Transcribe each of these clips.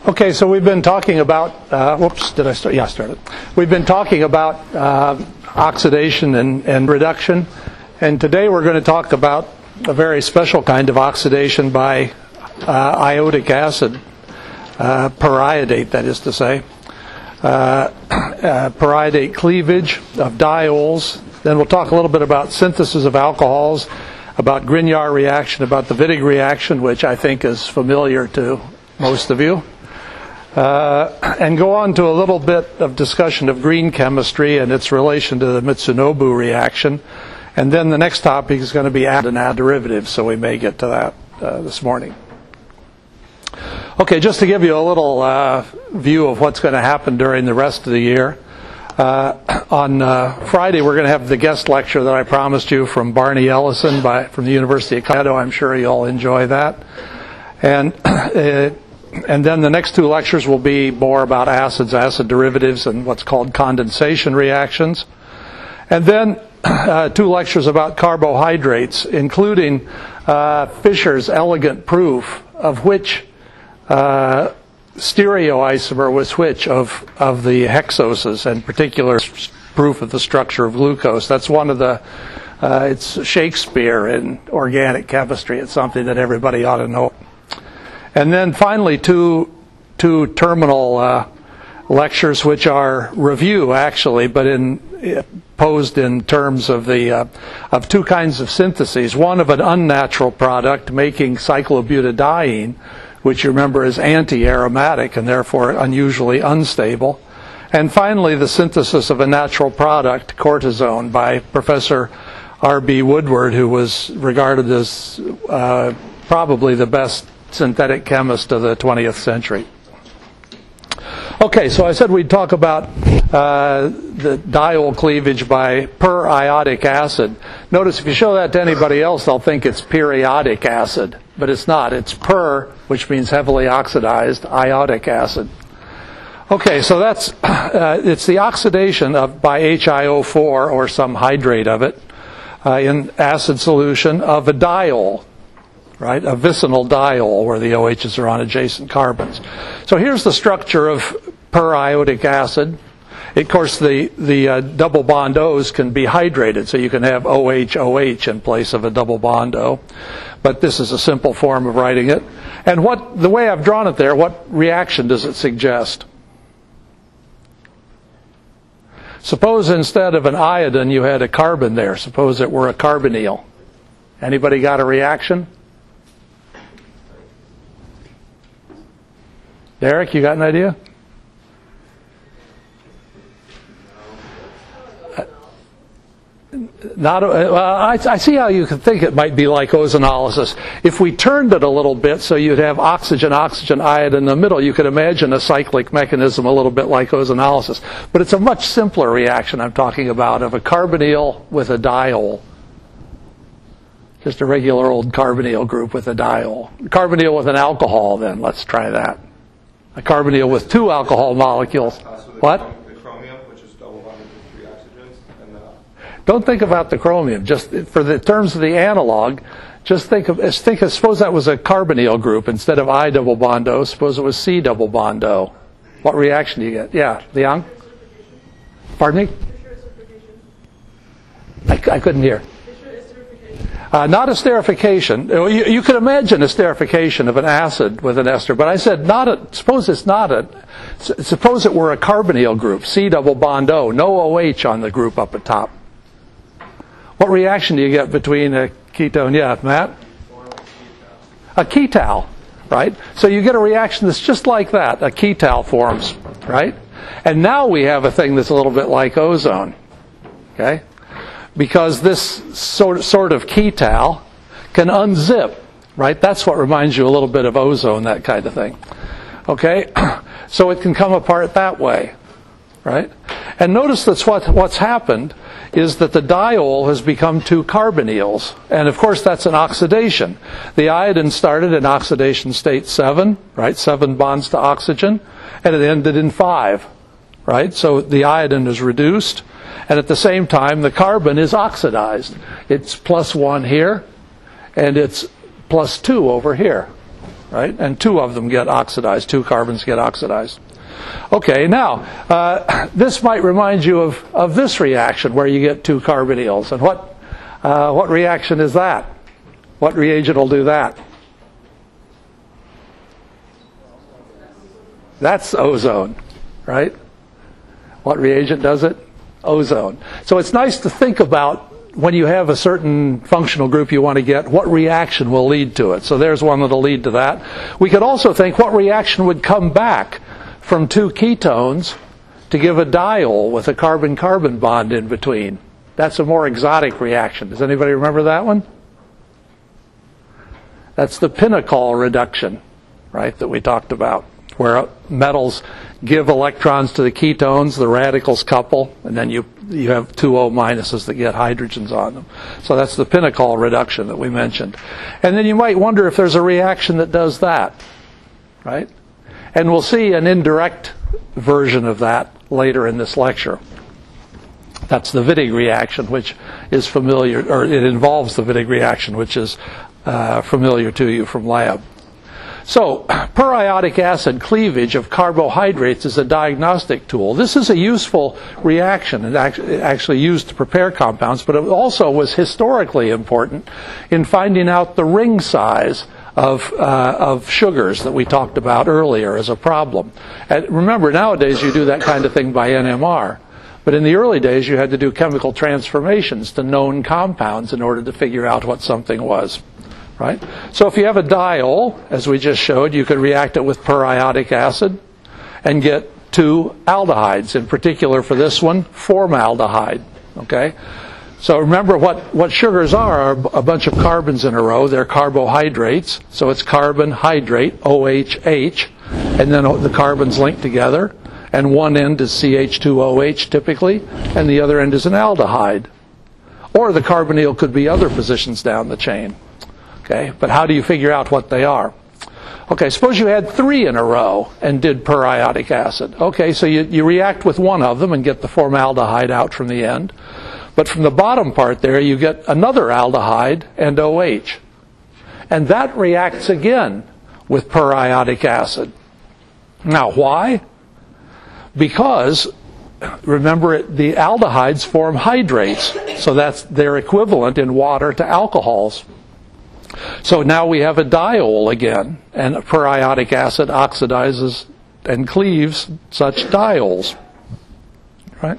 Okay, so we've been talking about, whoops, did I start? Yeah, I started. We've been talking about oxidation and reduction, and today we're going to talk about a very special kind of oxidation by iodic acid, periodate, that is to say. Periodate cleavage of diols. Then we'll talk a little bit about synthesis of alcohols, about Grignard reaction, about the Wittig reaction, which I think is familiar to most of you. And go on to a little bit of discussion of green chemistry and its relation to the Mitsunobu reaction. And then the next topic is going to be adenine derivatives, so we may get to that this morning. Okay, just to give you a little view of what's going to happen during the rest of the year. On Friday, we're going to have the guest lecture that I promised you from Barney Ellison from the University of Colorado. I'm sure you'll enjoy that. And then the next two lectures will be more about acids, acid derivatives, and what's called condensation reactions. And then two lectures about carbohydrates, including Fischer's elegant proof of which stereoisomer was which of the hexoses, and particular proof of the structure of glucose. That's one of the, it's Shakespeare in organic chemistry. It's something that everybody ought to know. And then finally two terminal lectures, which are review actually, but posed in terms of of two kinds of syntheses. One of an unnatural product making cyclobutadiene, which you remember is anti-aromatic and therefore unusually unstable. And finally, the synthesis of a natural product, cortisone, by Professor R.B. Woodward, who was regarded as probably the best synthetic chemist of the 20th century. Okay, so I said we'd talk about the diol cleavage by periodic acid. Notice if you show that to anybody else, they'll think it's periodic acid, but it's not. It's which means heavily oxidized, iodic acid. Okay, so that's it's the oxidation by HiO4 or some hydrate of it in acid solution of a diol. Right, a vicinal diol where the OHs are on adjacent carbons. So here's the structure of periodic acid. Of course, the double bond O's can be hydrated, so you can have OH in place of a double bond O. But this is a simple form of writing it. And the way I've drawn it there, what reaction does it suggest? Suppose instead of an iodine you had a carbon there. Suppose it were a carbonyl. Anybody got a reaction? Derek, you got an idea? I see how you could think it might be like ozonolysis. If we turned it a little bit so you'd have oxygen, iodine in the middle, you could imagine a cyclic mechanism a little bit like ozonolysis. But it's a much simpler reaction I'm talking about of a carbonyl with a diol. Just a regular old carbonyl group with a diol. Carbonyl with an alcohol then, let's try that. A carbonyl with two alcohol molecules. What? The chromium, which is double bonded with three oxygens. Don't think about the chromium. Just for the terms of the analog, just suppose that was a carbonyl group instead of I double bond O. Suppose it was C double bond O. What reaction do you get? Yeah, Liang? Pardon me? I couldn't hear. Not esterification. You could imagine esterification of an acid with an ester, but I said suppose it were a carbonyl group, C double bond O, no OH on the group up at top. What reaction do you get between a ketone? Yeah, Matt? A ketal, right? So you get a reaction that's just like that. A ketal forms, right? And now we have a thing that's a little bit like ozone, okay? Because this sort of ketal can unzip, right? That's what reminds you a little bit of ozone, that kind of thing. Okay? So it can come apart that way, right? And notice that's what's happened is that the diol has become two carbonyls. And of course that's an oxidation. The iodine started in oxidation state 7, right? 7 bonds to oxygen. And it ended in 5, right? So the iodine is reduced. And at the same time, the carbon is oxidized. It's +1 here, and it's +2 over here, right? And two of them get oxidized, two carbons get oxidized. Okay, now, this might remind you of this reaction where you get two carbonyls. And what reaction is that? What reagent will do that? That's ozone, right? What reagent does it? Ozone. So it's nice to think about when you have a certain functional group you want to get, what reaction will lead to it. So there's one that'll lead to that. We could also think what reaction would come back from two ketones to give a diol with a carbon-carbon bond in between. That's a more exotic reaction. Does anybody remember that one? That's the pinacol reduction, right, that we talked about, where metals give electrons to the ketones, the radicals couple, and then you have two O minuses that get hydrogens on them. So that's the pinacol reduction that we mentioned. And then you might wonder if there's a reaction that does that, right? And we'll see an indirect version of that later in this lecture. That's the Wittig reaction, which is familiar, or it involves the Wittig reaction, which is familiar to you from lab. So, periodic acid cleavage of carbohydrates is a diagnostic tool. This is a useful reaction and actually used to prepare compounds, but it also was historically important in finding out the ring size of sugars that we talked about earlier as a problem. And remember, nowadays you do that kind of thing by NMR. But in the early days, you had to do chemical transformations to known compounds in order to figure out what something was. Right? So if you have a diol, as we just showed, you could react it with periodic acid and get two aldehydes. In particular, for this one, formaldehyde. Okay? So remember what sugars are a bunch of carbons in a row. They're carbohydrates. So it's carbon hydrate, OHH, and then the carbons link together. And one end is CH2OH typically, and the other end is an aldehyde. Or the carbonyl could be other positions down the chain. Okay, but how do you figure out what they are? Okay, suppose you had three in a row and did periodic acid. Okay, so you react with one of them and get the formaldehyde out from the end. But from the bottom part there, you get another aldehyde and OH. And that reacts again with periodic acid. Now, why? Because, remember, the aldehydes form hydrates. So that's their equivalent in water to alcohols. So now we have a diol again, and periodic acid oxidizes and cleaves such diols. Right?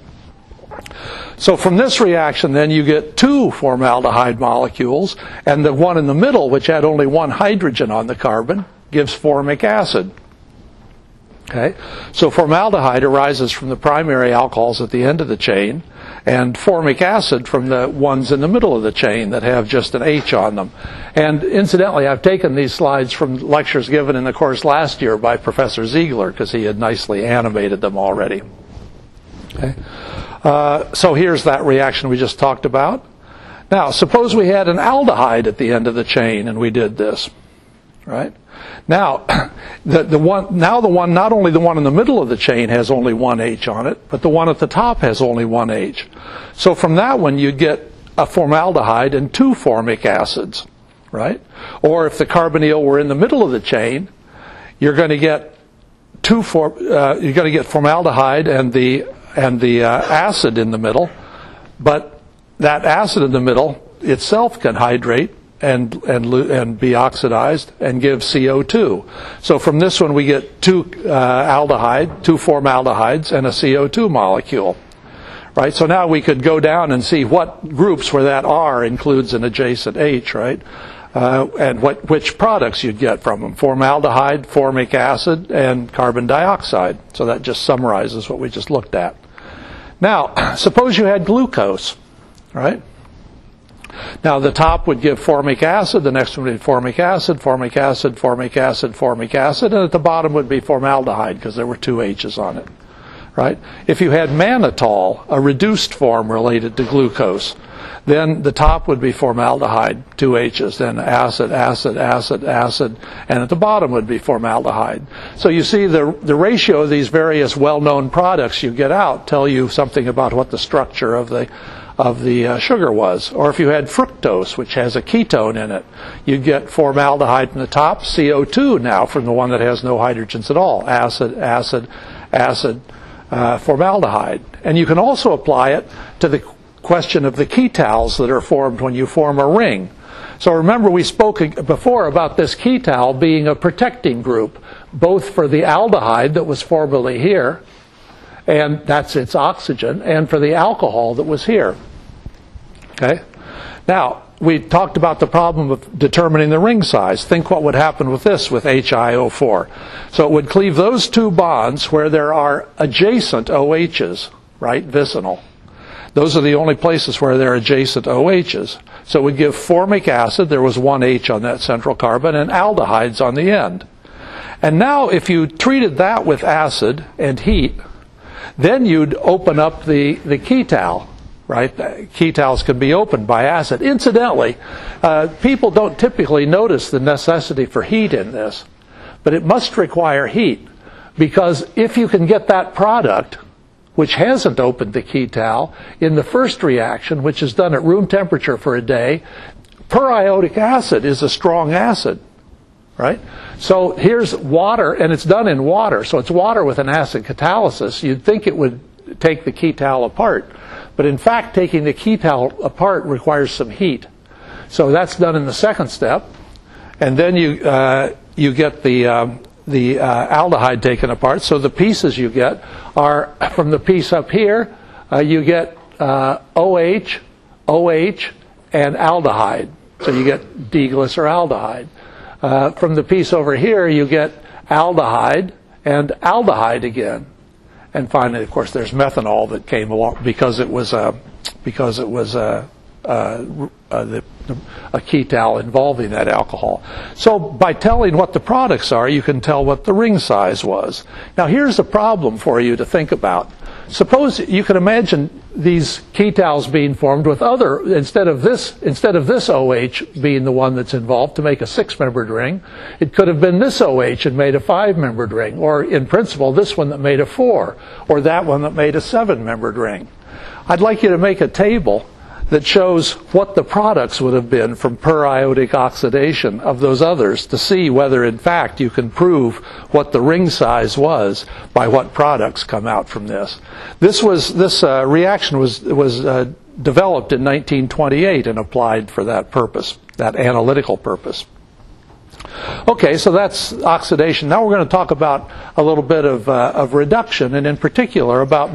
So from this reaction, then, you get two formaldehyde molecules, and the one in the middle, which had only one hydrogen on the carbon, gives formic acid. Okay? So formaldehyde arises from the primary alcohols at the end of the chain, and formic acid from the ones in the middle of the chain that have just an H on them. And incidentally, I've taken these slides from lectures given in the course last year by Professor Ziegler, because he had nicely animated them already. Okay? So here's that reaction we just talked about. Now, suppose we had an aldehyde at the end of the chain and we did this. Right? Now, not only the one in the middle of the chain has only one H on it, but the one at the top has only one H. So from that one, you'd get a formaldehyde and two formic acids, right? Or if the carbonyl were in the middle of the chain, you're going to get formaldehyde and the acid in the middle, but that acid in the middle itself can hydrate and be oxidized and give CO2. So from this one we get two formaldehydes and a CO2 molecule. Right? So now we could go down and see what groups where that R includes an adjacent H, right? And which products you'd get from them. Formaldehyde, formic acid, and carbon dioxide. So that just summarizes what we just looked at. Now, suppose you had glucose, right? Now, the top would give formic acid, the next one would be formic acid, formic acid, formic acid, formic acid, and at the bottom would be formaldehyde because there were two H's on it, right? If you had mannitol, a reduced form related to glucose, Then the top would be formaldehyde, 2 H's, then acid, acid, acid, acid, and at the bottom would be formaldehyde. So you see the ratio of these various well-known products you get out tell you something about what the structure of the sugar was. Or if you had fructose, which has a ketone in it, you'd get formaldehyde from the top, CO2 now from the one that has no hydrogens at all, acid, acid, acid, formaldehyde. And you can also apply it to the question of the ketals that are formed when you form a ring. So remember, we spoke before about this ketal being a protecting group, both for the aldehyde that was formerly here, and that's its oxygen, and for the alcohol that was here. Okay? Now, we talked about the problem of determining the ring size. Think what would happen with this, with HiO4. So it would cleave those two bonds where there are adjacent OHs, right, vicinal. Those are the only places where there are adjacent OHs. So it would give formic acid, there was one H on that central carbon, and aldehydes on the end. And now if you treated that with acid and heat, then you'd open up the ketal, right? Ketals can be opened by acid. Incidentally, people don't typically notice the necessity for heat in this, but it must require heat, because if you can get that product, which hasn't opened the ketal, in the first reaction, which is done at room temperature for a day, periodic acid is a strong acid, right? So here's water, and it's done in water, so it's water with an acid catalysis. You'd think it would take the ketal apart, but in fact, taking the ketal apart requires some heat. So that's done in the second step, and then you get the aldehyde taken apart. So the pieces you get are, from the piece up here, you get OH, OH, and aldehyde. So you get D-glyceraldehyde. From the piece over here, you get aldehyde and aldehyde again. And finally, of course, there's methanol that came along because it was a ketal involving that alcohol. So by telling what the products are, you can tell what the ring size was. Now here's a problem for you to think about. Suppose you can imagine these ketals being formed with other, instead of this OH being the one that's involved to make a 6-membered ring, it could have been this OH and made a 5-membered ring, or in principle this one that made a 4, or that one that made a 7-membered ring. I'd like you to make a table that shows what the products would have been from periodic oxidation of those others, to see whether in fact you can prove what the ring size was by what products come out from this. This reaction was developed in 1928 and applied for that purpose, that analytical purpose. Okay, so that's oxidation. Now we're going to talk about a little bit of reduction, and in particular about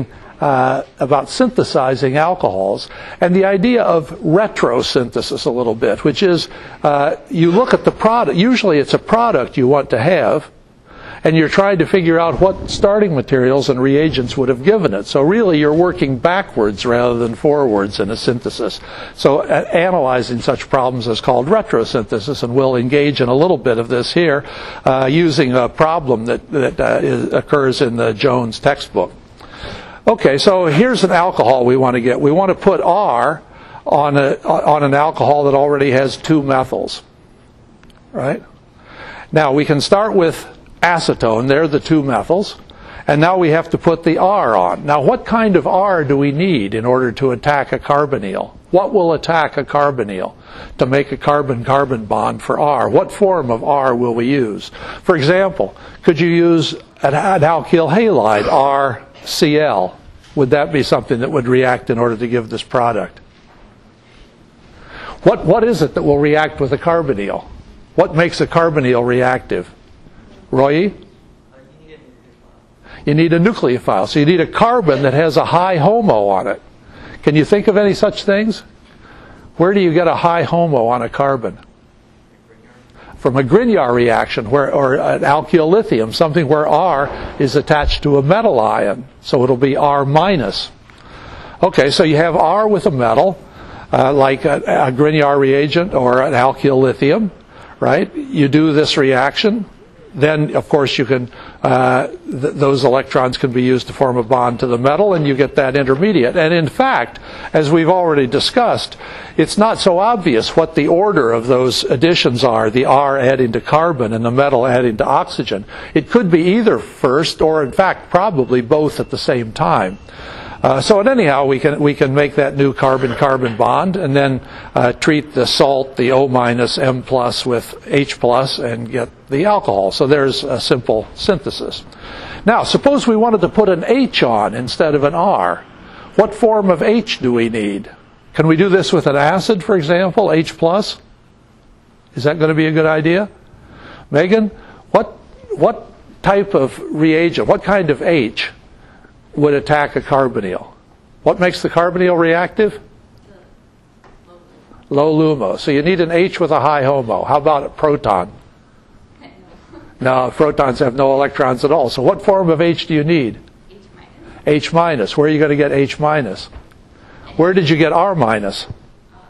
synthesizing alcohols, and the idea of retrosynthesis a little bit, which is you look at the product. Usually it's a product you want to have, and you're trying to figure out what starting materials and reagents would have given it. So really you're working backwards rather than forwards in a synthesis. So analyzing such problems is called retrosynthesis, and we'll engage in a little bit of this here using a problem that occurs in the Jones textbook. Okay, so here's an alcohol we want to get. We want to put R on an alcohol that already has 2 methyls, right? Now we can start with acetone. They're the 2 methyls. And now we have to put the R on. Now what kind of R do we need in order to attack a carbonyl? What will attack a carbonyl to make a carbon-carbon bond for R? What form of R will we use? For example, could you use an alkyl halide, RCl? Would that be something that would react in order to give this product? What is it that will react with a carbonyl? What makes a carbonyl reactive? Roy? You need a nucleophile. So you need a carbon that has a high HOMO on it. Can you think of any such things? Where do you get a high HOMO on a carbon? From a Grignard reaction, or an alkyl lithium, something where R is attached to a metal ion. So it'll be R minus. Okay, so you have R with a metal, like a Grignard reagent or an alkyl lithium, right? You do this reaction. then of course you can those electrons can be used to form a bond to the metal, and you get that intermediate. And in fact, as we've already discussed, it's not so obvious what the order of those additions are, the R adding to carbon and the metal adding to oxygen. It could be either first, or in fact probably both at the same time. So anyhow, we can make that new carbon-carbon bond, and then treat the salt, the O minus M plus, with H plus, and get the alcohol. So there's a simple synthesis. Now, suppose we wanted to put an H on instead of an R. What form of H do we need? Can we do this with an acid, for example, H plus? Is that going to be a good idea? Megan, what type of reagent, what kind of H would attack a carbonyl? What makes the carbonyl reactive? Low LUMO. So you need an H with a high HOMO. How about a proton? No, protons have no electrons at all. So what form of H do you need? H minus. H minus. Where are you going to get H minus? Where did you get R minus? From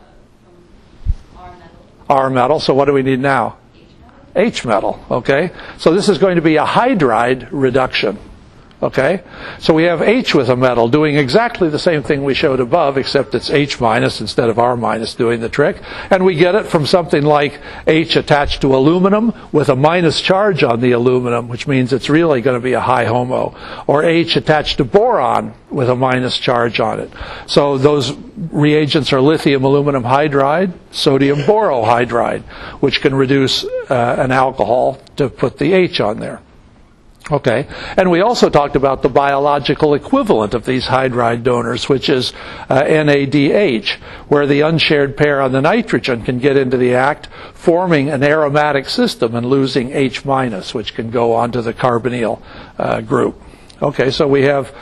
R metal. R metal. So what do we need now? H metal. H metal. Okay. So this is going to be a hydride reduction. Okay, so we have H with a metal doing exactly the same thing we showed above, except it's H minus instead of R minus doing the trick. And we get it from something like H attached to aluminum with a minus charge on the aluminum, which means it's really going to be a high HOMO. Or H attached to boron with a minus charge on it. So those reagents are lithium aluminum hydride, sodium borohydride, which can reduce an alcohol to put the H on there. Okay, and we also talked about the biological equivalent of these hydride donors, which is NADH, where the unshared pair on the nitrogen can get into the act, forming an aromatic system and losing H minus, which can go onto the carbonyl group. Okay, so we have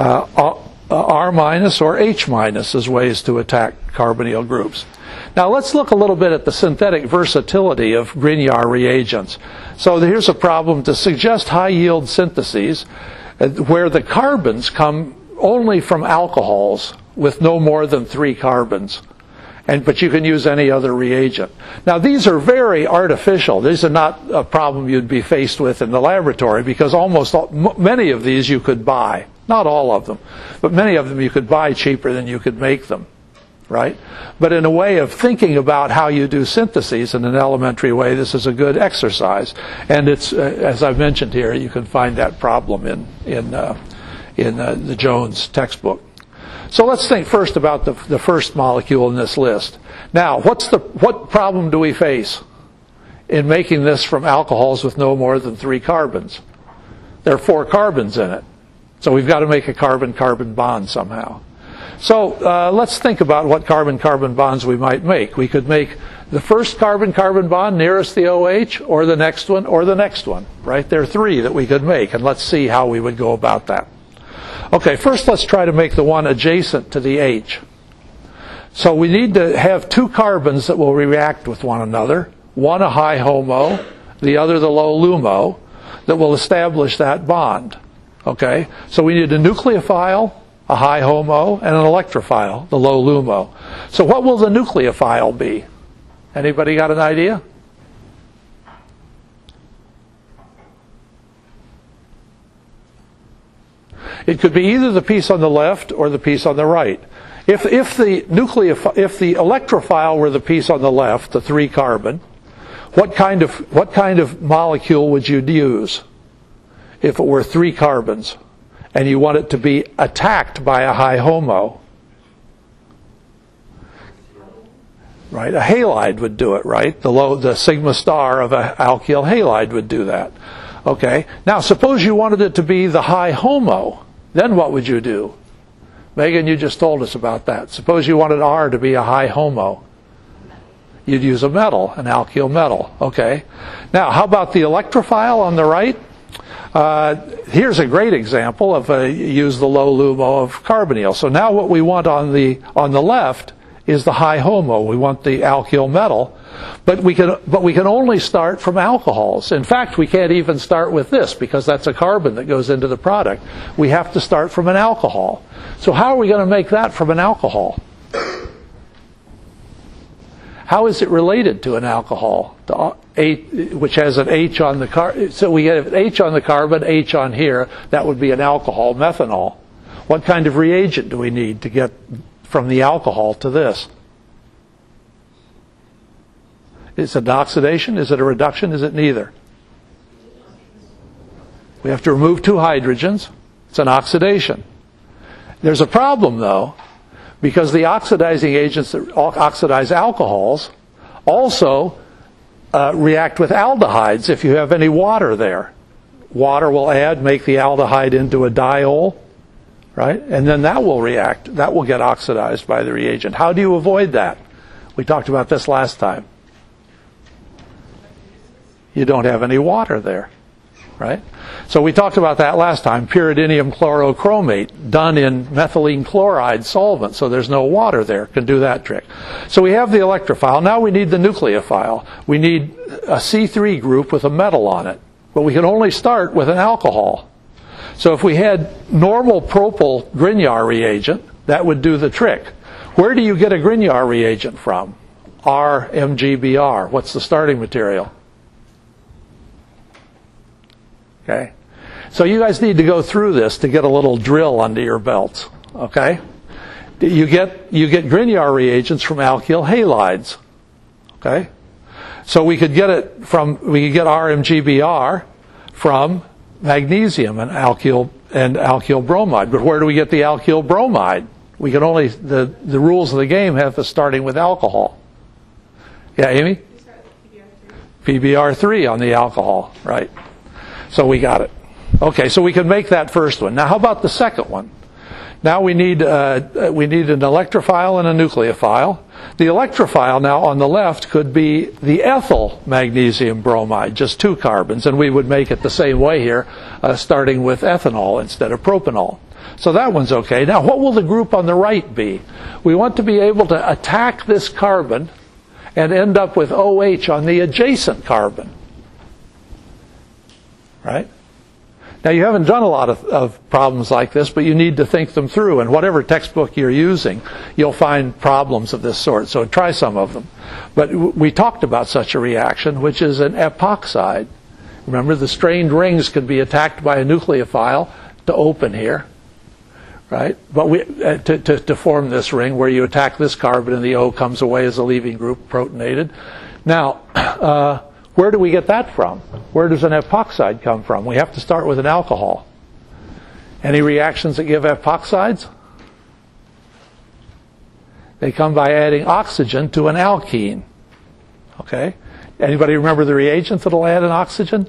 R minus or H minus as ways to attack carbonyl groups. Now let's look a little bit at the synthetic versatility of Grignard reagents. So here's a problem to suggest high-yield syntheses where the carbons come only from alcohols with no more than 3 carbons. But you can use any other reagent. Now these are very artificial. These are not a problem you'd be faced with in the laboratory, because many of these you could buy. Not all of them, but many of them you could buy cheaper than you could make them. Right? But in a way of thinking about how you do syntheses in an elementary way, this is a good exercise. And it's, as I've mentioned here, you can find that problem in the Jones textbook. So let's think first about the first molecule in this list. Now, what problem do we face in making this from alcohols with no more than 3 carbons? There are 4 carbons in it. So we've got to make a carbon-carbon bond somehow. So let's think about what carbon-carbon bonds we might make. We could make the first carbon-carbon bond nearest the OH, or the next one, or the next one. Right? There are 3 that we could make, and let's see how we would go about that. Okay, first let's try to make the one adjacent to the H. So we need to have 2 carbons that will react with one another, one a high HOMO, the other the low LUMO, that will establish that bond. Okay, so we need a nucleophile, a high HOMO, and an electrophile, the low LUMO. So what will the nucleophile be? Anybody got an idea? It could be either the piece on the left or the piece on the right. If the electrophile were the piece on the left, the 3 carbon, what kind of molecule would you use if it were 3 carbons? And you want it to be attacked by a high HOMO. Right? A halide would do it, right? The sigma star of an alkyl halide would do that. Okay. Now suppose you wanted it to be the high HOMO. Then what would you do? Megan, you just told us about that. Suppose you wanted R to be a high HOMO. You'd use a metal, an alkyl metal. Okay. Now how about the electrophile on the right? Here's a great example of use the low LUMO of carbonyl. So now what we want on the left is the high HOMO. We want the alkyl metal, but we can only start from alcohols. In fact, we can't even start with this because that's a carbon that goes into the product. We have to start from an alcohol. So how are we going to make that from an alcohol? How is it related to an alcohol? Which has an H on the carbon. So we have H on the carbon, H on here. That would be an alcohol, methanol. What kind of reagent do we need to get from the alcohol to this? Is it an oxidation? Is it a reduction? Is it neither? We have to remove 2 hydrogens. It's an oxidation. There's a problem, though, because the oxidizing agents that oxidize alcohols also react with aldehydes if you have any water there. Water will make the aldehyde into a diol, right? And then that will react. That will get oxidized by the reagent. How do you avoid that? We talked about this last time. You don't have any water there, right? So we talked about that last time. Pyridinium chlorochromate done in methylene chloride solvent, so there's no water there. Can do that trick. So we have the electrophile. Now we need the nucleophile. We need a C3 group with a metal on it, but we can only start with an alcohol. So if we had normal propyl Grignard reagent, that would do the trick. Where do you get a Grignard reagent from? RMGBr. What's the starting material? Okay? So you guys need to go through this to get a little drill under your belts. Okay? You get Grignard reagents from alkyl halides. Okay? So we could get RMGBr from magnesium and alkyl bromide. But where do we get the alkyl bromide? We can only the rules of the game have us starting with alcohol. Yeah, Amy? PBr3 on the alcohol, right? So we got it. Okay, so we can make that first one. Now, how about the second one? Now we need an electrophile and a nucleophile. The electrophile now on the left could be the ethyl magnesium bromide, just 2 carbons, and we would make it the same way here, starting with ethanol instead of propanol. So that one's okay. Now, what will the group on the right be? We want to be able to attack this carbon and end up with OH on the adjacent carbon. Right? Now, you haven't done a lot of problems like this, but you need to think them through. And whatever textbook you're using, you'll find problems of this sort. So try some of them. But we talked about such a reaction, which is an epoxide. Remember, the strained rings could be attacked by a nucleophile to open here. Right? But to form this ring where you attack this carbon and the O comes away as a leaving group, protonated. Now, where do we get that from? Where does an epoxide come from? We have to start with an alcohol. Any reactions that give epoxides? They come by adding oxygen to an alkene. Okay? Anybody remember the reagent that'll add an oxygen?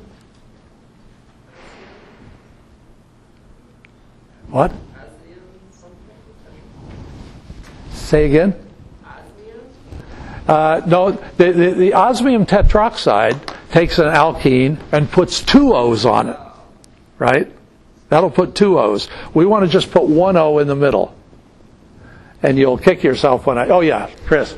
What? Say again? No, the osmium tetroxide takes an alkene and puts 2 O's on it, right? That'll put 2 O's. We want to just put 1 O in the middle. And you'll kick yourself when oh yeah, Chris.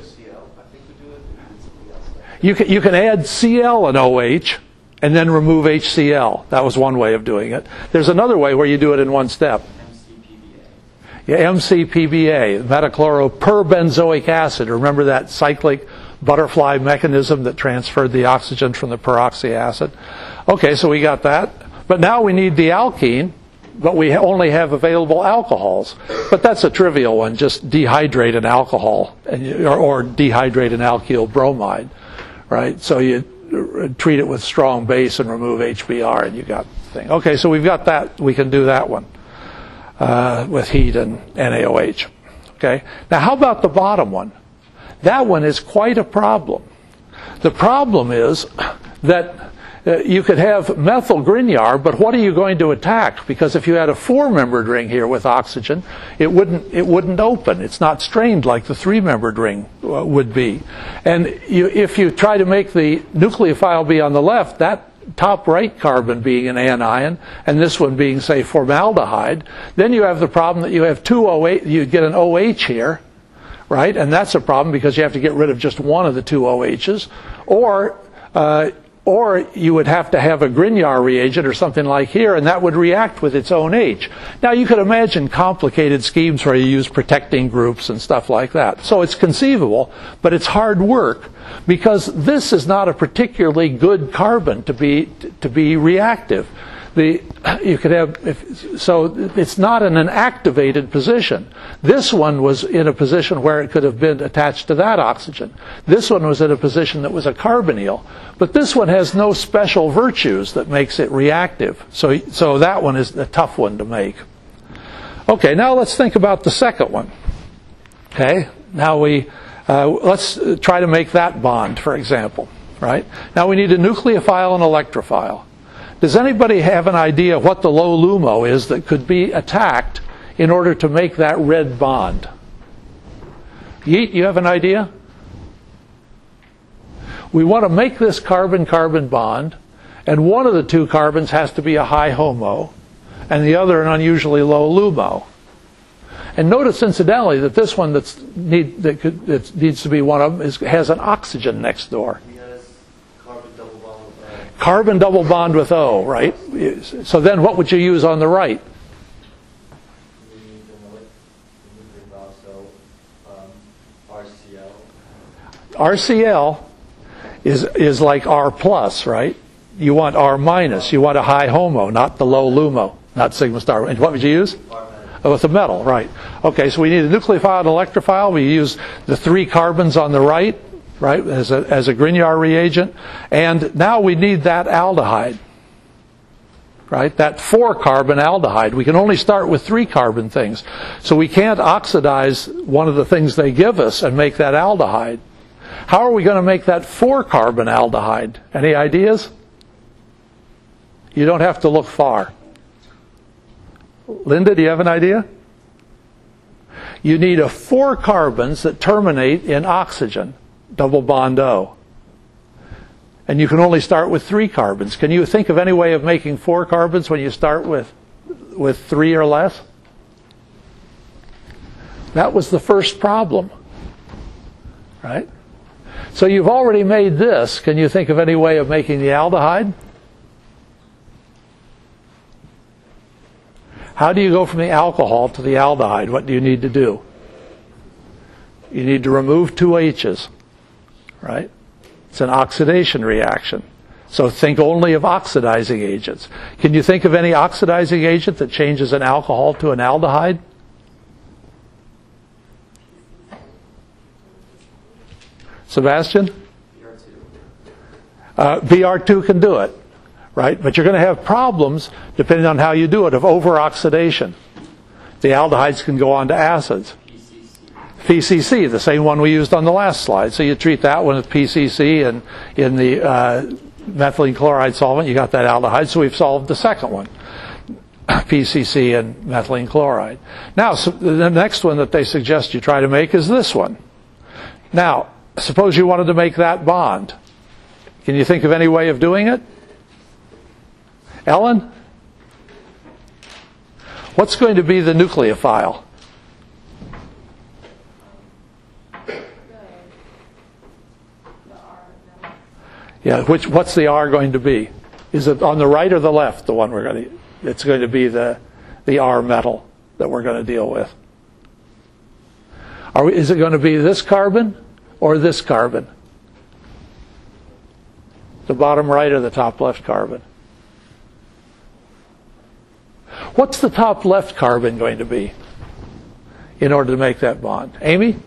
You can add Cl and OH and then remove HCl. That was one way of doing it. There's another way where you do it in one step. Yeah, MCPBA, metachloroperbenzoic acid. Remember that cyclic butterfly mechanism that transferred the oxygen from the peroxy acid? Okay, so we got that. But now we need the alkene, but we only have available alcohols. But that's a trivial one. Just dehydrate an alcohol or dehydrate an alkyl bromide, right? So you treat it with strong base and remove HBr and you got the thing. Okay, so we've got that. We can do that one. With heat and NaOH. Okay? Now, how about the bottom one? That one is quite a problem. The problem is that you could have methyl Grignard, but what are you going to attack? Because if you had a 4-membered ring here with oxygen, it wouldn't open. It's not strained like the 3-membered ring would be. And if you try to make the nucleophile be on the left, that top right carbon being an anion, and this one being, say, formaldehyde, then you have the problem that you have 2 OH, you get an OH here, right? And that's a problem because you have to get rid of just one of the 2 OHs. Or or you would have to have a Grignard reagent or something like here, and that would react with its own H. Now, you could imagine complicated schemes where you use protecting groups and stuff like that. So it's conceivable, but it's hard work because this is not a particularly good carbon to be reactive. You could have, so it's not in an activated position. This one was in a position where it could have been attached to that oxygen. This one was in a position that was a carbonyl. But this one has no special virtues that makes it reactive. So that one is a tough one to make. Okay, now let's think about the second one. Okay, now let's try to make that bond, for example. Right? Now we need a nucleophile and electrophile. Does anybody have an idea what the low LUMO is that could be attacked in order to make that red bond? Yeet, you have an idea? We want to make this carbon-carbon bond, and one of the two carbons has to be a high HOMO, and the other an unusually low LUMO. And notice, incidentally, that this one that needs to be one of them has an oxygen next door. Carbon double bond with O, right? So then what would you use on the right? RCl is like R plus, right? You want R minus. You want a high HOMO, not the low LUMO, not sigma star. And what would you use? Oh, with a metal, right. Okay, so we need a nucleophile and electrophile. We use the 3 carbons on the right, as a Grignard reagent. And now we need that aldehyde, right? That 4-carbon aldehyde. We can only start with 3-carbon things. So we can't oxidize one of the things they give us and make that aldehyde. How are we going to make that 4-carbon aldehyde? Any ideas? You don't have to look far. Linda, do you have an idea? You need 4 carbons that terminate in oxygen. Double bond O. And you can only start with 3 carbons. Can you think of any way of making 4 carbons when you start with 3 or less? That was the first problem, right? So you've already made this. Can you think of any way of making the aldehyde? How do you go from the alcohol to the aldehyde? What do you need to do? You need to remove 2 H's. Right? It's an oxidation reaction. So think only of oxidizing agents. Can you think of any oxidizing agent that changes an alcohol to an aldehyde? Sebastian? BR2 can do it, right? But you're going to have problems, depending on how you do it, of over-oxidation. The aldehydes can go on to acids. PCC, the same one we used on the last slide. So you treat that one with PCC, and in the methylene chloride solvent, you got that aldehyde. So we've solved the second one, PCC and methylene chloride. Now, so the next one that they suggest you try to make is this one. Now, suppose you wanted to make that bond. Can you think of any way of doing it? Ellen? What's going to be the nucleophile? Yeah, what's the R going to be? Is it on the right or the left, the one it's going to be the R metal that we're going to deal with? Is it going to be this carbon or this carbon? The bottom right or the top left carbon? What's the top left carbon going to be in order to make that bond? Amy?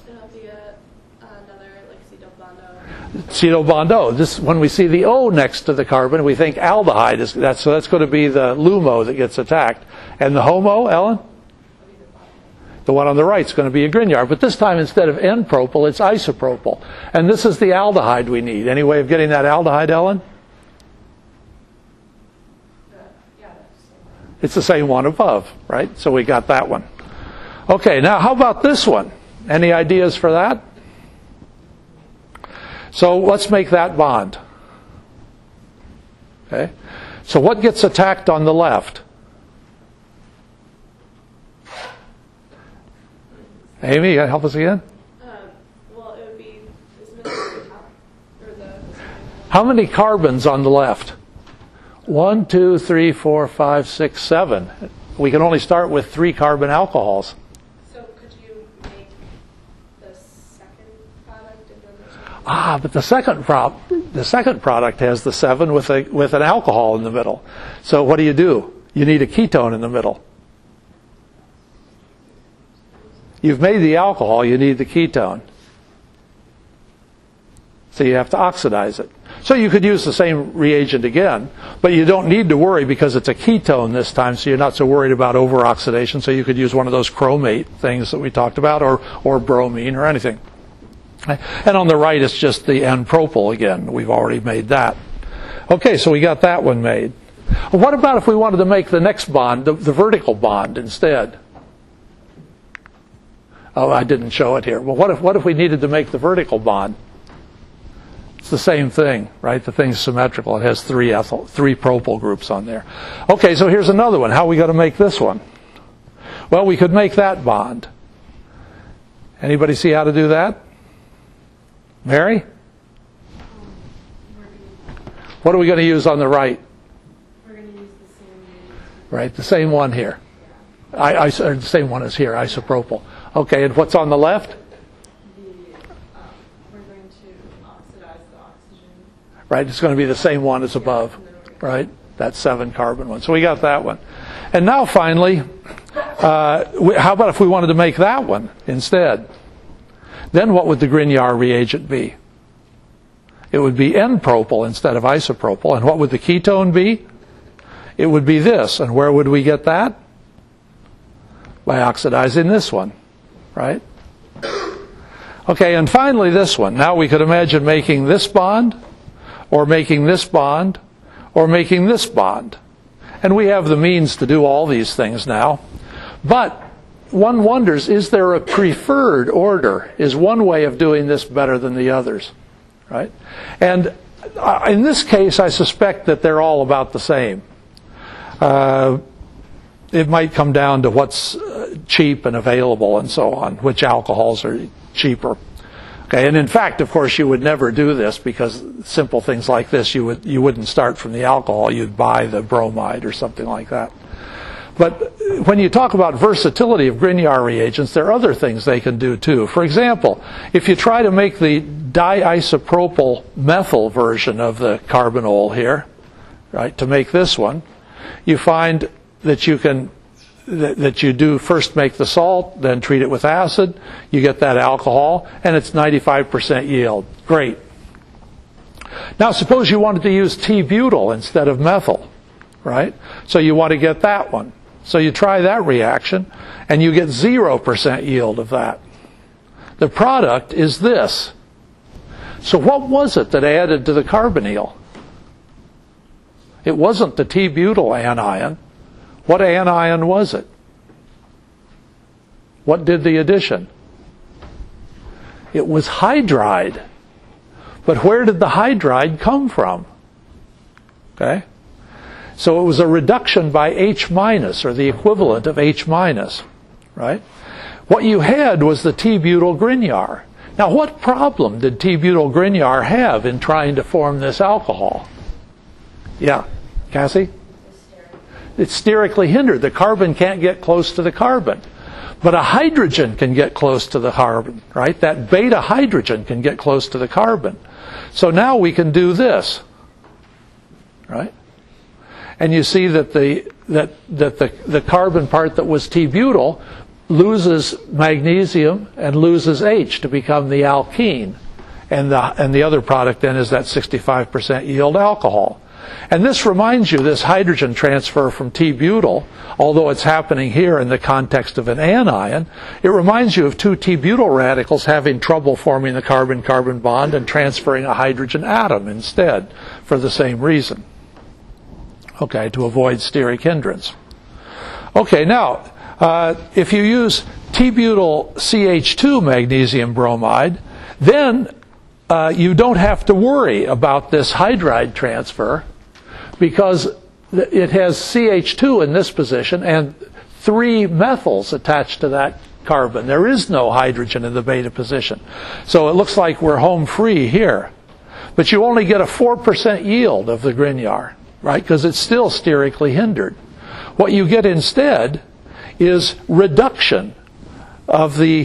Acetyl bond O. This, when we see the O next to the carbon, we think aldehyde so that's going to be the LUMO that gets attacked. And the HOMO, Ellen? The one on the right is going to be a Grignard. But this time, instead of N-propyl, it's isopropyl. And this is the aldehyde we need. Any way of getting that aldehyde, Ellen? It's the same one above, right? So we got that one. Okay, now how about this one? Any ideas for that? So let's make that bond. Okay? So what gets attacked on the left? Amy, you got to help us again? Well, it would be this middle top, or the How many carbons on the left? 1, 2, 3, 4, 5, 6, 7. We can only start with 3 carbon alcohols. So could you make the second product and then the But the second product has the 7 with an alcohol in the middle. So what do? You need a ketone in the middle. You've made the alcohol, you need the ketone. So you have to oxidize it. So you could use the same reagent again, but you don't need to worry because it's a ketone this time, so you're not so worried about over-oxidation. So you could use one of those chromate things that we talked about, or bromine, or anything. And on the right, it's just the N-propyl again. We've already made that. Okay, so we got that one made. What about if we wanted to make the next bond, the vertical bond, instead? Oh, I didn't show it here. Well, what if we needed to make the vertical bond? It's the same thing, right? The thing's symmetrical. It has 3 propyl groups on there. Okay, so here's another one. How are we going to make this one? Well, we could make that bond. Anybody see how to do that? Mary? What are we going to use on the right? We're going to use the same. Right, the same one here. The same one as here, isopropyl. Okay, and what's on the left? We're going to oxidize the oxygen. Right, it's going to be the same one as above. Right, that 7 carbon one. So we got that one. And now finally, how about if we wanted to make that one instead? Then what would the Grignard reagent be? It would be N-propyl instead of isopropyl. And what would the ketone be? It would be this. And where would we get that? By oxidizing this one, right? Okay, and finally this one. Now we could imagine making this bond, or making this bond, or making this bond. And we have the means to do all these things now. But one wonders, is there a preferred order? Is one way of doing this better than the others? Right? And in this case, I suspect that they're all about the same. It might come down to what's cheap and available and so on, which alcohols are cheaper. Okay, and in fact, of course, you would never do this because simple things like this, you wouldn't start from the alcohol, you'd buy the bromide or something like that. But when you talk about versatility of Grignard reagents, there are other things they can do too. For example, if you try to make the diisopropyl methyl version of the carbinol here, right, to make this one, you find that you do first make the salt, then treat it with acid, you get that alcohol, and it's 95% yield. Great. Now suppose you wanted to use T-butyl instead of methyl, right? So you want to get that one. So you try that reaction, and you get 0% yield of that. The product is this. So what was it that added to the carbonyl? It wasn't the T-butyl anion. What anion was it? What did the addition? It was hydride. But where did the hydride come from? Okay? So it was a reduction by H minus, or the equivalent of H minus, right? What you had was the T-butyl Grignard. Now, what problem did T-butyl Grignard have in trying to form this alcohol? Yeah, Cassie? It's sterically hindered. The carbon can't get close to the carbon. But a hydrogen can get close to the carbon, right? That beta hydrogen can get close to the carbon. So now we can do this, right? And you see that the carbon part that was T-butyl loses magnesium and loses H to become the alkene. And the other product then is that 65% yield alcohol. And this reminds you, this hydrogen transfer from T-butyl, although it's happening here in the context of an anion, it reminds you of 2 T-butyl radicals having trouble forming the carbon-carbon bond and transferring a hydrogen atom instead for the same reason. Okay, to avoid steric hindrance. Okay, now, if you use T-butyl CH2 magnesium bromide, then you don't have to worry about this hydride transfer because it has CH2 in this position and 3 methyls attached to that carbon. There is no hydrogen in the beta position. So it looks like we're home free here. but you only get a 4% yield of the Grignard, right? Because it's still sterically hindered. What you get instead is reduction of the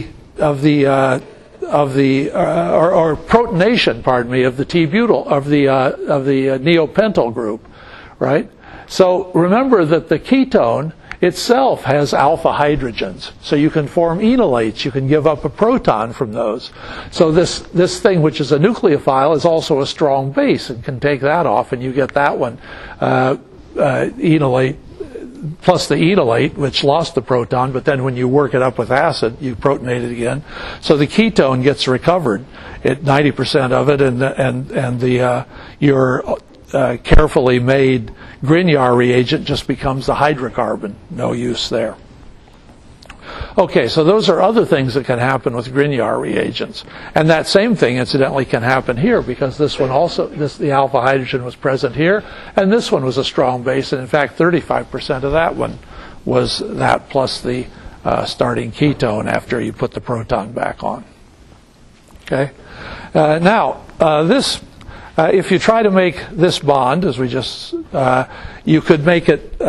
protonation, pardon me, of the T-butyl of the neopentyl group, right? So remember that the ketone itself has alpha hydrogens, so you can form enolates. You can give up a proton from those. So this thing, which is a nucleophile, is also a strong base and can take that off, and you get that one enolate plus the enolate, which lost the proton, but then when you work it up with acid, you protonate it again. So the ketone gets recovered at 90% of it, and your carefully made Grignard reagent just becomes the hydrocarbon. No use there. Okay, so those are other things that can happen with Grignard reagents. And that same thing, incidentally, can happen here, because this one also, the alpha hydrogen was present here, and this one was a strong base, and in fact 35% of that one was that plus the starting ketone after you put the proton back on. Okay? Now, if you try to make this bond, as we just, you could make it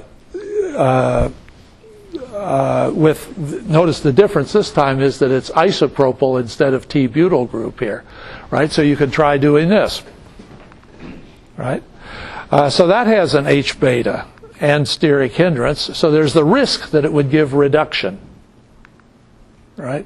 notice the difference this time is that it's isopropyl instead of T-butyl group here, right? So you could try doing this, right? So that has an H-beta and steric hindrance, so there's the risk that it would give reduction, right?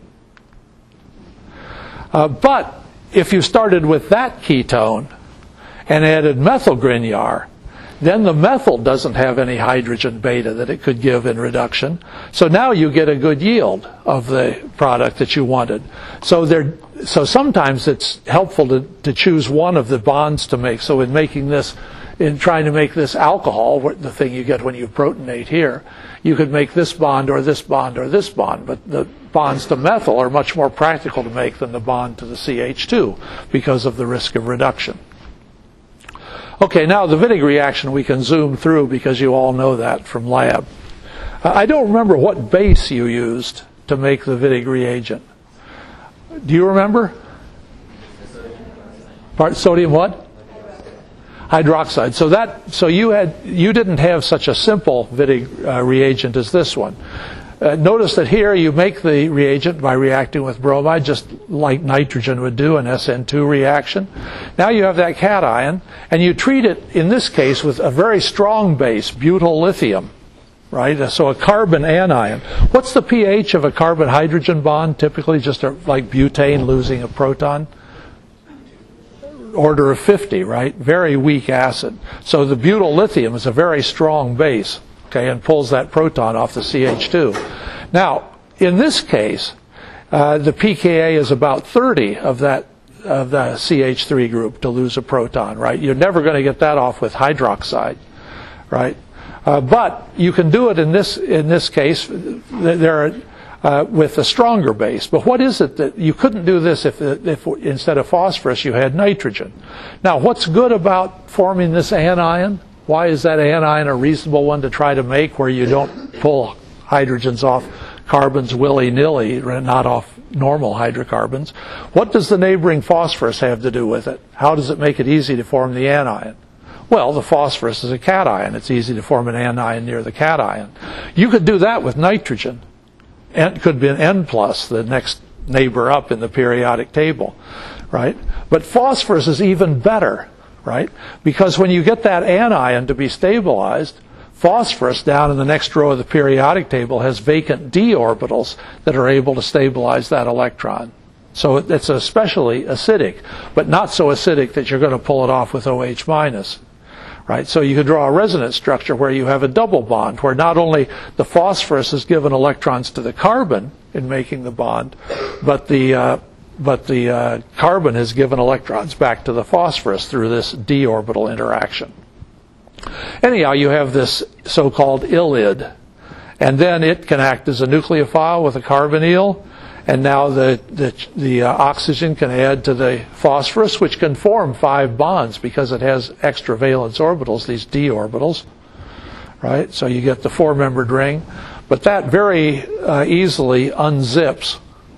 But if you started with that ketone and added methyl Grignard, then the methyl doesn't have any hydrogen beta that it could give in reduction. So now you get a good yield of the product that you wanted. So sometimes it's helpful to choose one of the bonds to make. So in making this, in trying to make this alcohol, the thing you get when you protonate here, you could make this bond or this bond or this bond. But the bonds to methyl are much more practical to make than the bond to the CH2 because of the risk of reduction. Okay, now the Wittig reaction we can zoom through because you all know that from lab. I don't remember what base you used to make the Wittig reagent. Do you remember? Sodium what? Hydroxide. So you didn't have such a simple Wittig reagent as this one. Notice that here you make the reagent by reacting with bromide, just like nitrogen would do, an SN2 reaction. Now you have that cation, and you treat it, in this case, with a very strong base, butyl lithium, right? So a carbon anion. What's the pH of a carbon-hydrogen bond, typically? Just like butane losing a proton? Order of 50, right? Very weak acid. So the butyl lithium is a very strong base. Okay, and pulls that proton off the CH2. Now, in this case, the pKa is about 30 of the CH3 group to lose a proton, right? You're never going to get that off with hydroxide, right? But you can do it in this case. With a stronger base. But what is it that you couldn't do this if instead of phosphorus you had nitrogen? Now, what's good about forming this anion? Why is that anion a reasonable one to try to make where you don't pull hydrogens off carbons willy-nilly, not off normal hydrocarbons? What does the neighboring phosphorus have to do with it? How does it make it easy to form the anion? Well, the phosphorus is a cation. It's easy to form an anion near the cation. You could do that with nitrogen. It could be an N+, the next neighbor up in the periodic table, right? But phosphorus is even better, right? Because when you get that anion to be stabilized, phosphorus down in the next row of the periodic table has vacant d orbitals that are able to stabilize that electron. So it's especially acidic, but not so acidic that you're going to pull it off with OH-, right? So you could draw a resonance structure where you have a double bond, where not only the phosphorus is given electrons to the carbon in making the bond, but the carbon has given electrons back to the phosphorus through this d orbital interaction. Anyhow, you have this so-called ylid, and then it can act as a nucleophile with a carbonyl, and now the oxygen can add to the phosphorus, which can form 5 bonds because it has extra valence orbitals, these d orbitals, right? So you get the 4-membered ring, but that very easily unzips.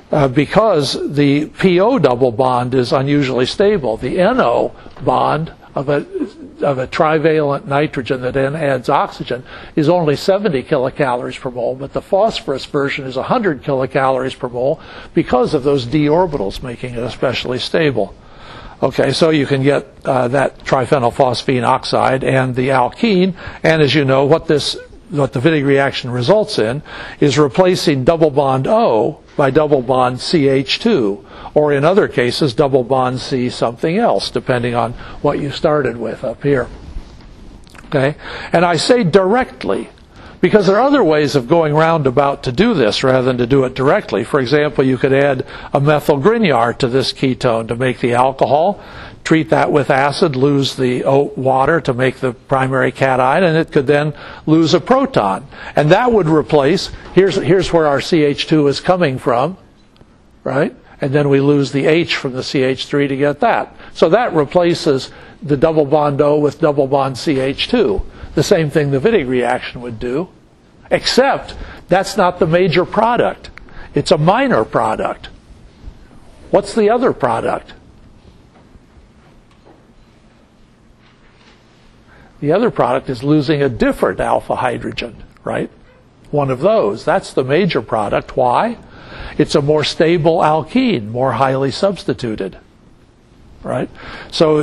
because the PO double bond is unusually stable. The NO bond of a trivalent nitrogen that then adds oxygen is only 70 kilocalories per mole, but the phosphorus version is 100 kilocalories per mole because of those d orbitals making it especially stable. Okay, so you can get that triphenylphosphine oxide and the alkene, and as you know, what the Wittig reaction results in is replacing double bond O by double bond CH2, or in other cases, double bond C something else, depending on what you started with up here. Okay, and I say directly because there are other ways of going roundabout to do this rather than to do it directly. For example, you could add a methyl Grignard to this ketone to make the alcohol, treat that with acid, lose the water to make the primary cation, and it could then lose a proton. And that would replace, here's where our CH2 is coming from, right? And then we lose the H from the CH3 to get that. So that replaces the double bond O with double bond CH2. The same thing the Wittig reaction would do, except that's not the major product. It's a minor product. What's the other product? The other product is losing a different alpha hydrogen, right? One of those. That's the major product. Why? It's a more stable alkene, more highly substituted, right? So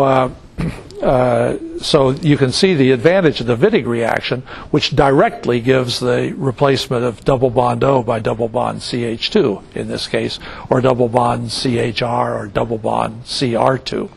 you can see the advantage of the Wittig reaction, which directly gives the replacement of double bond O by double bond CH2 in this case, or double bond CHR or double bond CR2.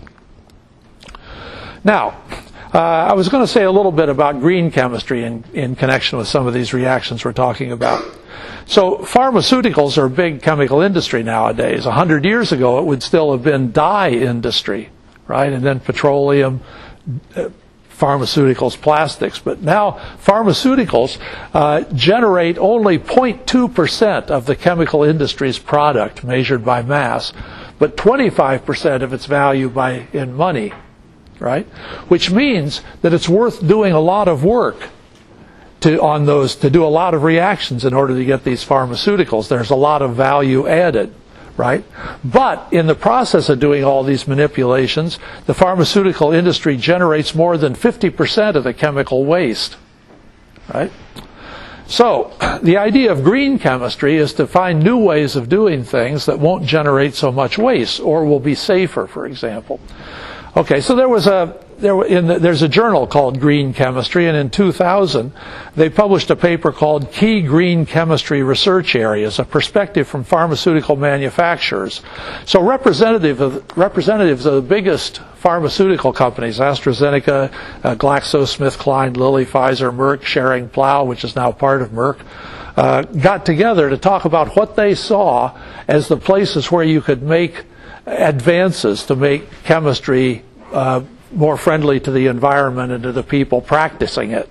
Now, I was going to say a little bit about green chemistry in connection with some of these reactions we're talking about. So pharmaceuticals are a big chemical industry nowadays. 100 years ago, it would still have been dye industry, right? And then petroleum, pharmaceuticals, plastics. But now pharmaceuticals generate only 0.2% of the chemical industry's product measured by mass, but 25% of its value in money, right? Which means that it's worth doing a lot of work to do a lot of reactions in order to get these pharmaceuticals. There's a lot of value added, right? But in the process of doing all these manipulations, the pharmaceutical industry generates more than 50% of the chemical waste, right? So the idea of green chemistry is to find new ways of doing things that won't generate so much waste or will be safer, for example. Okay, so there's a journal called Green Chemistry, and in 2000 they published a paper called Key Green Chemistry Research Areas, a perspective from pharmaceutical manufacturers. So representatives of the biggest pharmaceutical companies, AstraZeneca, GlaxoSmithKline, Lilly, Pfizer, Merck, Schering-Plough, which is now part of Merck, got together to talk about what they saw as the places where you could make advances to make chemistry more friendly to the environment and to the people practicing it.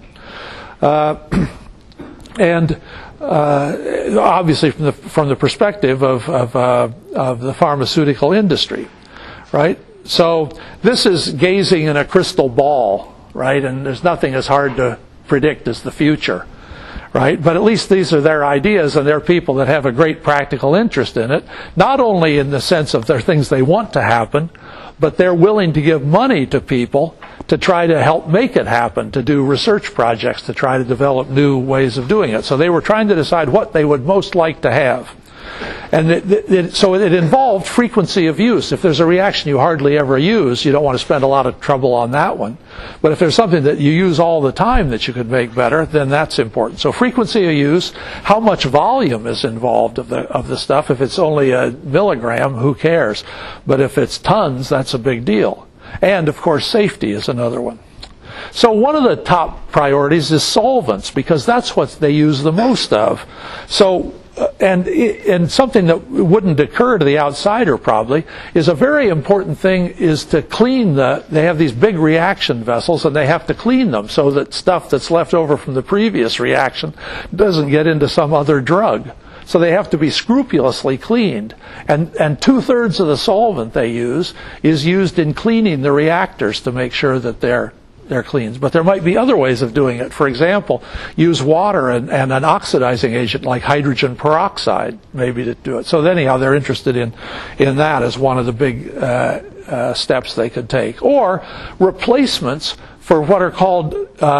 And obviously from the perspective of the pharmaceutical industry, right? So this is gazing in a crystal ball, right? And there's nothing as hard to predict as the future, right? But at least these are their ideas, and they're people that have a great practical interest in it, not only in the sense of they're things they want to happen, but they're willing to give money to people to try to help make it happen, to do research projects, to try to develop new ways of doing it. So they were trying to decide what they would most like to have. And so it involved frequency of use. If there's a reaction you hardly ever use, you don't want to spend a lot of trouble on that one. But if there's something that you use all the time that you could make better, then that's important. So frequency of use, how much volume is involved of the stuff. If it's only a milligram, who cares? But if it's tons, that's a big deal. And of course, safety is another one. So one of the top priorities is solvents, because that's what they use the most of. So and something that wouldn't occur to the outsider probably is a very important thing is to clean they have these big reaction vessels, and they have to clean them so that stuff that's left over from the previous reaction doesn't get into some other drug. So they have to be scrupulously cleaned. And 2/3 of the solvent they use is used in cleaning the reactors to make sure that they're they're cleans. But there might be other ways of doing it. For example, use water and an oxidizing agent like hydrogen peroxide maybe to do it. So anyhow, they're interested in that as one of the big steps they could take. Or replacements for what are called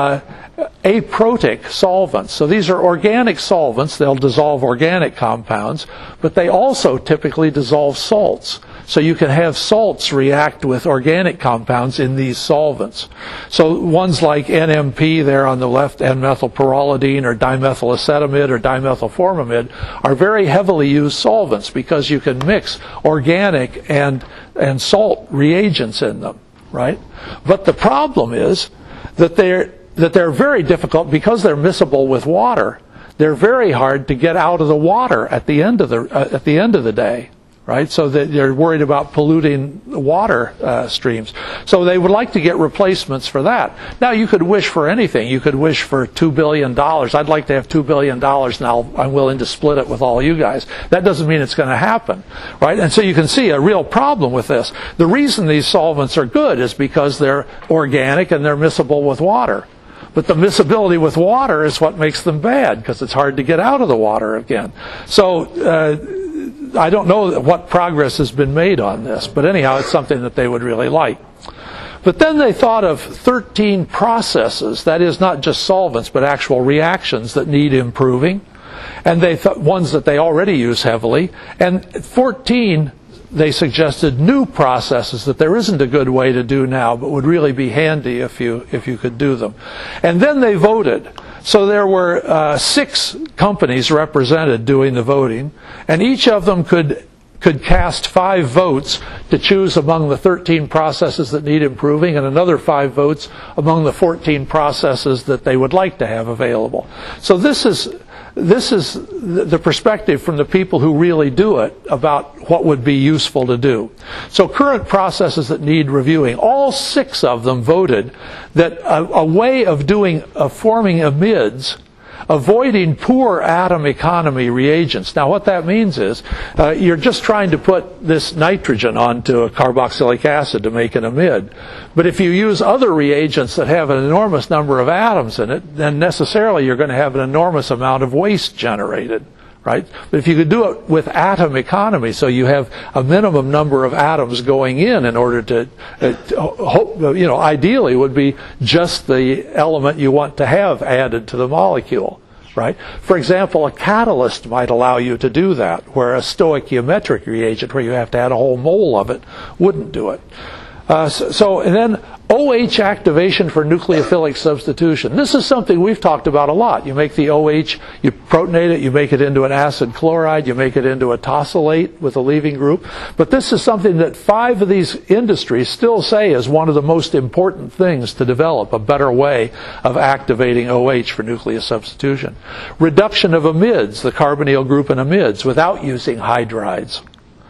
aprotic solvents. So these are organic solvents. They'll dissolve organic compounds, but they also typically dissolve salts. So you can have salts react with organic compounds in these solvents. So ones like NMP there on the left, N-methylpyrrolidine or dimethylacetamide or dimethylformamide, are very heavily used solvents because you can mix organic and salt reagents in them, right? But the problem is that they're very difficult because they're miscible with water. They're very hard to get out of the water at the end of the day, right? So that they're worried about polluting the water streams. So they would like to get replacements for that. Now you could wish for anything. You could wish for $2 billion. I'd like to have $2 billion now. I'm willing to split it with all you guys. That doesn't mean it's going to happen, right? And so you can see a real problem with this. The reason these solvents are good is because they're organic and they're miscible with water. But the miscibility with water is what makes them bad because it's hard to get out of the water again. So I don't know what progress has been made on this, but anyhow, it's something that they would really like. But then they thought of 13 processes, that is not just solvents, but actual reactions that need improving. And they thought ones that they already use heavily. And 14, they suggested new processes that there isn't a good way to do now, but would really be handy if you could do them. And then they voted. So there were 6 companies represented doing the voting, and each of them could cast 5 votes to choose among the 13 processes that need improving and another 5 votes among the 14 processes that they would like to have available. So this is the perspective from the people who really do it about what would be useful to do. So current processes that need reviewing, all 6 of them voted that a way of forming amides, avoiding poor atom economy reagents. Now what that means is you're just trying to put this nitrogen onto a carboxylic acid to make an amide. But if you use other reagents that have an enormous number of atoms in it, then necessarily you're going to have an enormous amount of waste generated, right? But if you could do it with atom economy, so you have a minimum number of atoms going in order to ideally would be just the element you want to have added to the molecule, right? For example, a catalyst might allow you to do that, where a stoichiometric reagent, where you have to add a whole mole of it, wouldn't do it. And then OH activation for nucleophilic substitution. This is something we've talked about a lot. You make the OH, you protonate it, you make it into an acid chloride, you make it into a tosylate with a leaving group. But this is something that 5 of these industries still say is one of the most important things to develop, a better way of activating OH for nucleus substitution. Reduction of amides, the carbonyl group in amides, without using hydrides.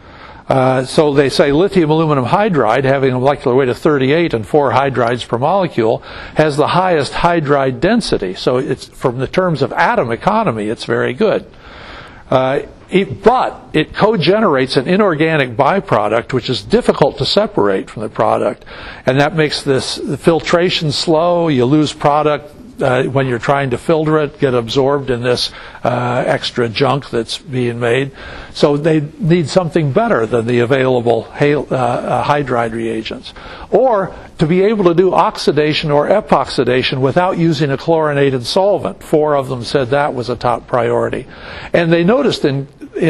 So they say lithium aluminum hydride, having a molecular weight of 38 and 4 hydrides per molecule, has the highest hydride density. So it's, from the terms of atom economy, it's very good. But it co-generates an inorganic byproduct which is difficult to separate from the product. And that makes the filtration slow. You lose product when you're trying to filter it, get absorbed in this extra junk that's being made. So they need something better than the available hydride reagents. Or to be able to do oxidation or epoxidation without using a chlorinated solvent. 4 of them said that was a top priority. And they noticed in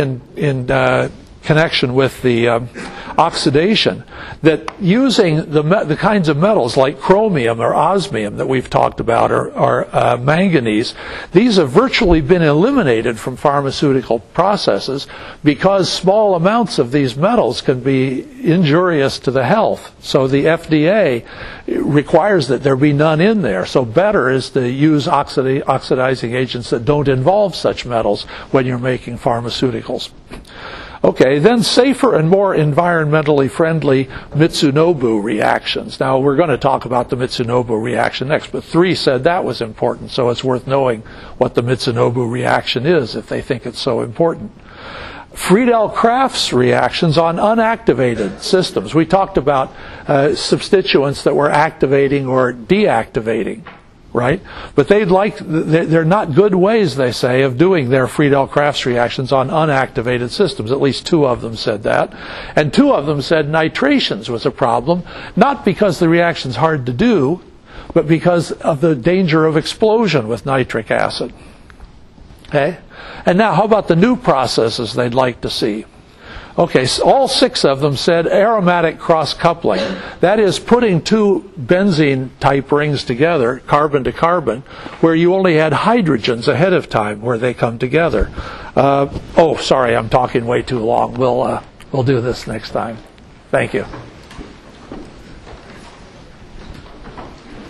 connection with the oxidation that using the kinds of metals like chromium or osmium that we've talked about or manganese, these have virtually been eliminated from pharmaceutical processes because small amounts of these metals can be injurious to the health. So the FDA requires that there be none in there. So better is to use oxidizing agents that don't involve such metals when you're making pharmaceuticals. Okay, then safer and more environmentally friendly Mitsunobu reactions. Now, we're going to talk about the Mitsunobu reaction next, but 3 said that was important, so it's worth knowing what the Mitsunobu reaction is if they think it's so important. Friedel-Crafts reactions on unactivated systems. We talked about substituents that were activating or deactivating, right? But they're not good ways, they say, of doing their Friedel-Crafts reactions on unactivated systems. At least 2 of them said that. And 2 of them said nitrations was a problem, not because the reaction's hard to do, but because of the danger of explosion with nitric acid. Okay? And now, how about the new processes they'd like to see? Okay, so all 6 of them said aromatic cross-coupling. That is putting 2 benzene-type rings together, carbon to carbon, where you only had hydrogens ahead of time where they come together. Oh, sorry, I'm talking way too long. We'll do this next time. Thank you.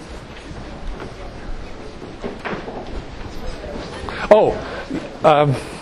Oh,